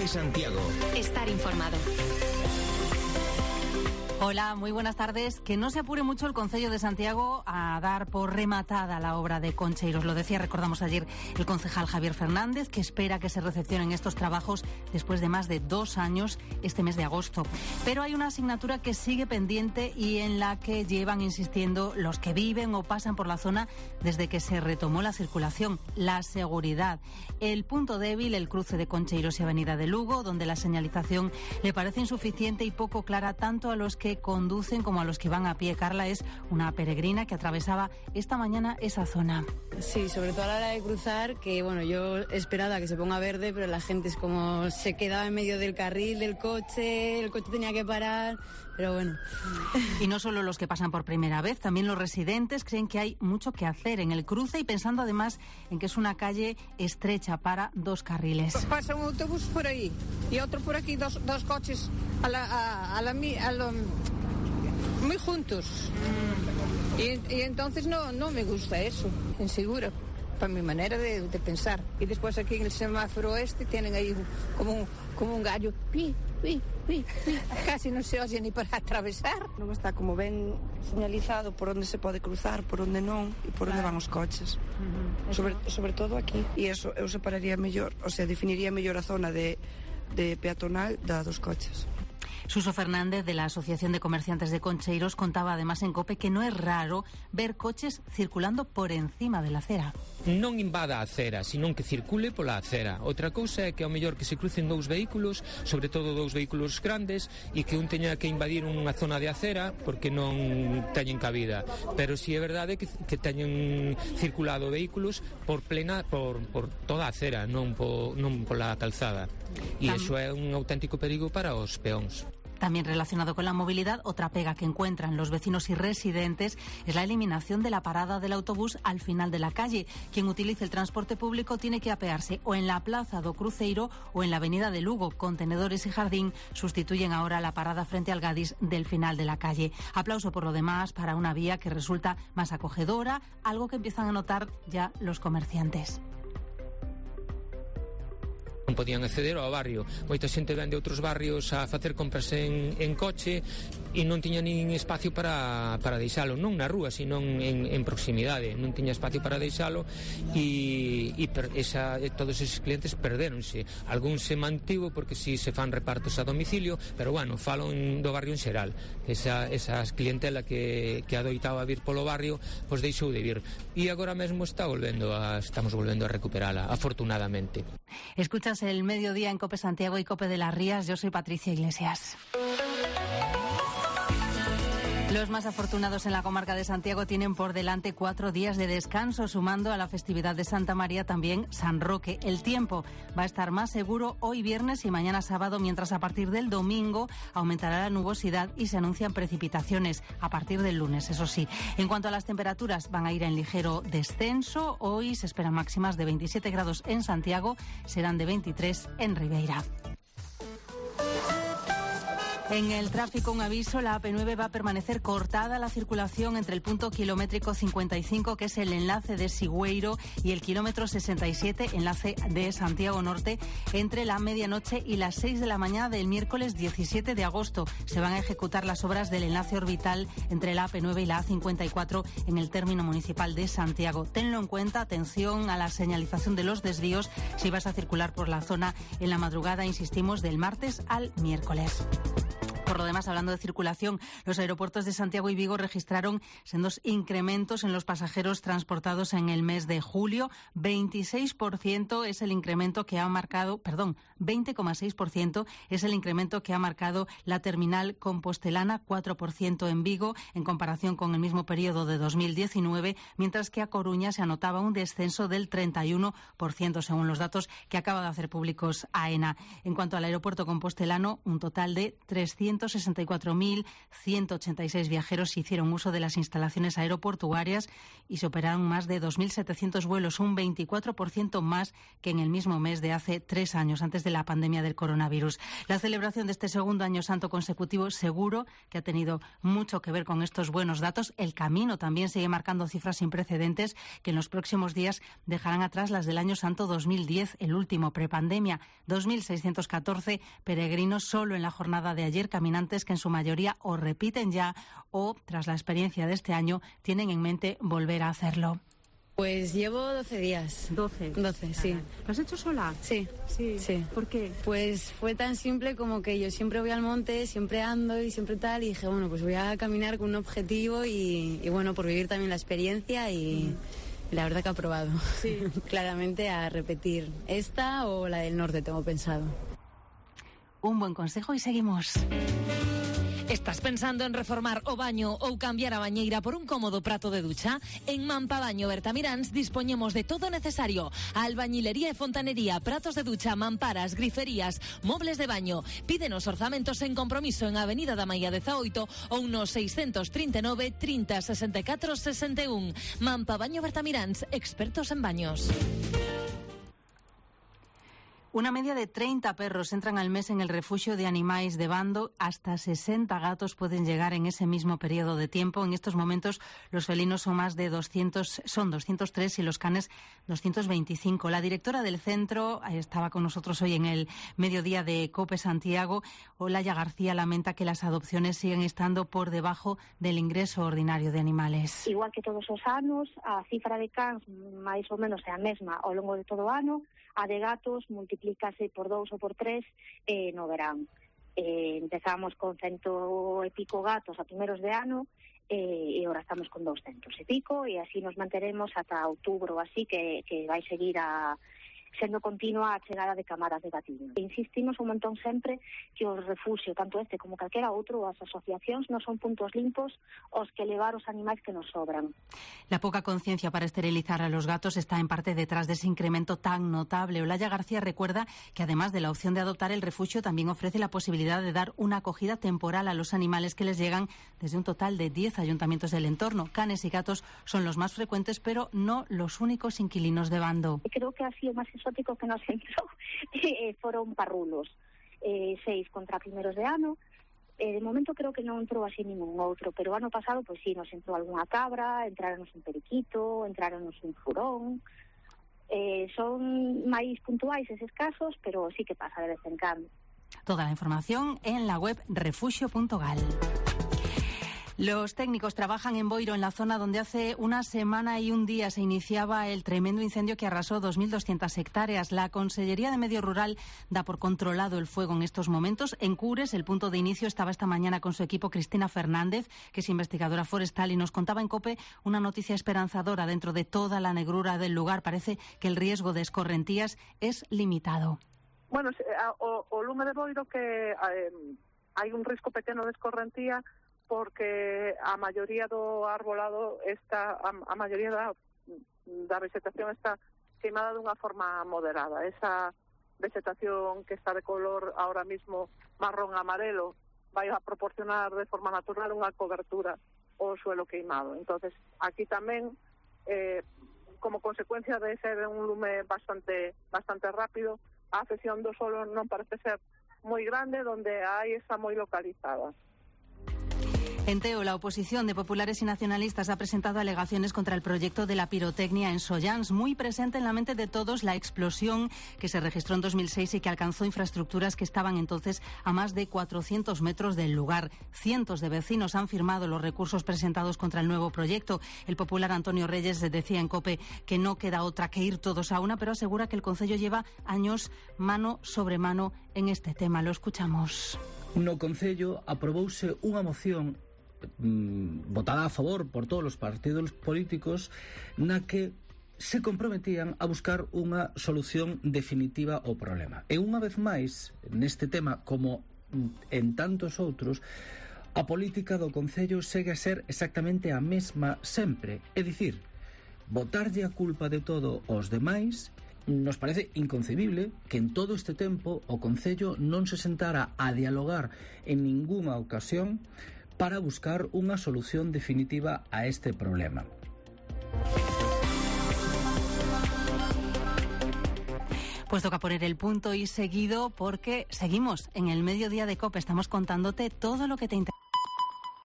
Cope Santiago. Estar informado. Hola, muy buenas tardes. Que no se apure mucho el Concello de Santiago a dar por rematada la obra de Concheiros. Lo decía, recordamos ayer, el concejal Javier Fernández, que espera que se recepcionen estos trabajos después de más de 2 años, este mes de agosto. Pero hay una asignatura que sigue pendiente y en la que llevan insistiendo los que viven o pasan por la zona desde que se retomó la circulación: la seguridad. El punto débil, el cruce de Concheiros y Avenida de Lugo, donde la señalización le parece insuficiente y poco clara tanto a los que conducen como a los que van a pie. Carla es una peregrina que atravesaba esta mañana esa zona. Sí, sobre todo a la hora de cruzar, que bueno, yo esperaba que se ponga verde, pero la gente es como se quedaba en medio del carril del coche, el coche tenía que parar, pero bueno. Y no solo los que pasan por primera vez, también los residentes creen que hay mucho que hacer en el cruce y pensando además en que es una calle estrecha para 2 carriles. Pasa un autobús por ahí y otro por aquí, dos coches muy juntos. Y entonces no me gusta eso, inseguro, para mi manera de pensar. Y después aquí en el semáforo tienen ahí como un gallo, pi, pi, pi, pi. Casi no se oye ni para atravesar. Non está como ben señalizado por onde se pode cruzar, por onde non e por onde van os coches. Sobre todo aquí. E eso eu separaría mellor, o sea, definiría mellor a zona de peatonal da dos coches. Suso Fernández, de la Asociación de Comerciantes de Concheiros, contaba además en COPE que no es raro ver coches circulando por encima de la acera. Non invada a acera, senón que circule pola acera. Outra cousa é que ao mellor que se crucen 2 vehículos, sobre todo 2 vehículos grandes, e que un teña que invadir unha zona de acera porque non teñen cabida. Pero si é verdade que teñen circulado vehículos por toda a acera, non pola calzada. E iso é un auténtico perigo para os peóns. También relacionado con la movilidad, otra pega que encuentran los vecinos y residentes es la eliminación de la parada del autobús al final de la calle. Quien utilice el transporte público tiene que apearse o en la Plaza do Cruceiro o en la Avenida de Lugo. Contenedores y Jardín sustituyen ahora la parada frente al Gadis del final de la calle. Aplauso por lo demás para una vía que resulta más acogedora, algo que empiezan a notar ya los comerciantes. Non podían acceder ao barrio. Moita xente ven de outros barrios a facer compras en coche e non tiña nin espacio para deixalo, non na rúa, sino en proximidade. Non tiña espacio para deixalo e todos esos clientes perdéronse. Algún se mantivo porque si se fan repartos a domicilio, pero bueno, falo do barrio en xeral. Esas clientela que adoitaba vir polo barrio, pois deixou de vir. E agora mesmo estamos volvendo a recuperala, afortunadamente. Escuchas el mediodía en Cope Santiago y Cope de las Rías. Yo soy Patricia Iglesias. Los más afortunados en la comarca de Santiago tienen por delante 4 días de descanso, sumando a la festividad de Santa María también San Roque. El tiempo va a estar más seguro hoy viernes y mañana sábado, mientras a partir del domingo aumentará la nubosidad y se anuncian precipitaciones a partir del lunes, eso sí. En cuanto a las temperaturas, van a ir en ligero descenso. Hoy se esperan máximas de 27 grados en Santiago, serán de 23 en Ribeira. En el tráfico, un aviso: la AP9 va a permanecer cortada la circulación entre el punto kilométrico 55, que es el enlace de Sigüeiro, y el kilómetro 67, enlace de Santiago Norte, entre la medianoche y las 6 de la mañana del miércoles 17 de agosto. Se van a ejecutar las obras del enlace orbital entre la AP9 y la A54 en el término municipal de Santiago. Tenlo en cuenta, atención a la señalización de los desvíos si vas a circular por la zona en la madrugada, insistimos, del martes al miércoles. Por lo demás, hablando de circulación, los aeropuertos de Santiago y Vigo registraron sendos incrementos en los pasajeros transportados en el mes de julio. 26% es el incremento que ha marcado, 20,6% es el incremento que ha marcado la terminal compostelana, 4% en Vigo, en comparación con el mismo periodo de 2019, mientras que a Coruña se anotaba un descenso del 31%, según los datos que acaba de hacer públicos AENA. En cuanto al aeropuerto compostelano, un total de 300 164.186 viajeros hicieron uso de las instalaciones aeroportuarias y se operaron más de 2.700 vuelos, un 24% más que en el mismo mes de hace 3 años, antes de la pandemia del coronavirus. La celebración de este segundo año santo consecutivo seguro que ha tenido mucho que ver con estos buenos datos. El camino también sigue marcando cifras sin precedentes que en los próximos días dejarán atrás las del año santo 2010, el último prepandemia. 2.614 peregrinos solo en la jornada de ayer, caminantes que en su mayoría o repiten ya o, tras la experiencia de este año, tienen en mente volver a hacerlo. Pues llevo 12 días. 12, sí. ¿Lo has hecho sola? Sí. ¿Por qué? Pues fue tan simple como que yo siempre voy al monte, siempre ando y siempre tal, y dije, bueno, pues voy a caminar con un objetivo y bueno, por vivir también la experiencia y la verdad que he aprobado. Sí. Claramente a repetir esta o la del norte tengo pensado. Un buen consejo y seguimos. Estás pensando en reformar o baño ou cambiar a bañeira por un cómodo prato de ducha? En Mampabaño Bertamiráns dispoñemos de todo necesario: albañilería e fontanería, pratos de ducha, mamparas, griferías, mobles de baño. Pídenos orzamentos en compromiso en Avenida da Maia 18 ou no 639 30 64 61. Mampabaño Bertamiráns, expertos en baños. Una media de 30 perros entran al mes en el refugio de animais de Bando. Hasta 60 gatos pueden llegar en ese mismo periodo de tiempo. En estos momentos los felinos son más de 203 y los canes 225. La directora del centro estaba con nosotros hoy en el mediodía de COPE Santiago. Olaya García lamenta que las adopciones siguen estando por debajo del ingreso ordinario de animales. Igual que todos os anos, a cifra de cans máis ou menos é a mesma ao longo de todo o ano. A de gatos multiplícase por 2 ou por 3 no verán. Empezamos con 100 e pico gatos a primeros de ano e agora estamos con 200 e pico e así nos manteremos ata outubro, así que vai seguir sendo continua a chegada de camadas de gatiño. Insistimos un montón sempre que o refugio, tanto este como calquera outro, as asociacións non son puntos limpos os que levar os animais que nos sobran. La poca conciencia para esterilizar a los gatos está en parte detrás de ese incremento tan notable. Olaya García recuerda que además de la opción de adoptar, el refugio también ofrece la posibilidad de dar una acogida temporal a los animales que les llegan desde un total de 10 ayuntamientos del entorno. Canes y gatos son los más frecuentes, pero no los únicos inquilinos de Bando. Creo que ha sido máis exótico que nos entrou foron parrulos, 6 contra primeros de ano. De momento creo que non entrou así ningún outro, pero o ano pasado pois sí, nos entrou algunha cabra, entraronos un periquito, entraronos un furón. Son máis puntuais eses casos, pero sí que pasa de vez en cando. Toda la información en la web refugio.gal. Los técnicos trabajan en Boiro, en la zona donde hace una semana y un día se iniciaba el tremendo incendio que arrasó 2.200 hectáreas. La Consellería de Medio Rural da por controlado el fuego en estos momentos. En Cures, el punto de inicio, estaba esta mañana con su equipo Cristina Fernández, que es investigadora forestal, y nos contaba en COPE una noticia esperanzadora. Dentro de toda la negrura del lugar parece que el riesgo de escorrentías es limitado. Bueno, o lume de Boiro que hai un risco pequeno de escorrentía, porque a maioría do arbolado está, a maioría da vegetación está queimada dunha forma moderada. Esa vegetación que está de color ahora mismo marrón amarelo vai a proporcionar de forma natural unha cobertura ao suelo queimado. Entonces, aquí tamén, como consecuencia de ser un lume bastante rápido, a afección do solo non parece ser moi grande, donde hai esa moi localizada. En Teo, la oposición de populares y nacionalistas ha presentado alegaciones contra el proyecto de la pirotecnia en Sollans. Muy presente en la mente de todos la explosión que se registró en 2006 y que alcanzó infraestructuras que estaban entonces a más de 400 metros del lugar. Cientos de vecinos han firmado los recursos presentados contra el nuevo proyecto. El popular Antonio Reyes decía en COPE que no queda otra que ir todos a una, pero asegura que el Concello lleva años mano sobre mano en este tema. Lo escuchamos. No Concello aprobouse unha moción votada a favor por todos os partidos políticos na que se comprometían a buscar unha solución definitiva ao problema. E unha vez máis, neste tema como en tantos outros, a política do Concello segue a ser exactamente a mesma sempre, é dicir, botarlle a culpa de todo aos demais nos parece inconcebible que en todo este tempo o Concello non se sentara a dialogar en ningunha ocasión para buscar unha solución definitiva a este problema. Pues toca poner el punto y seguido porque seguimos en el mediodía de COPE. Estamos contándote todo lo que te interesa.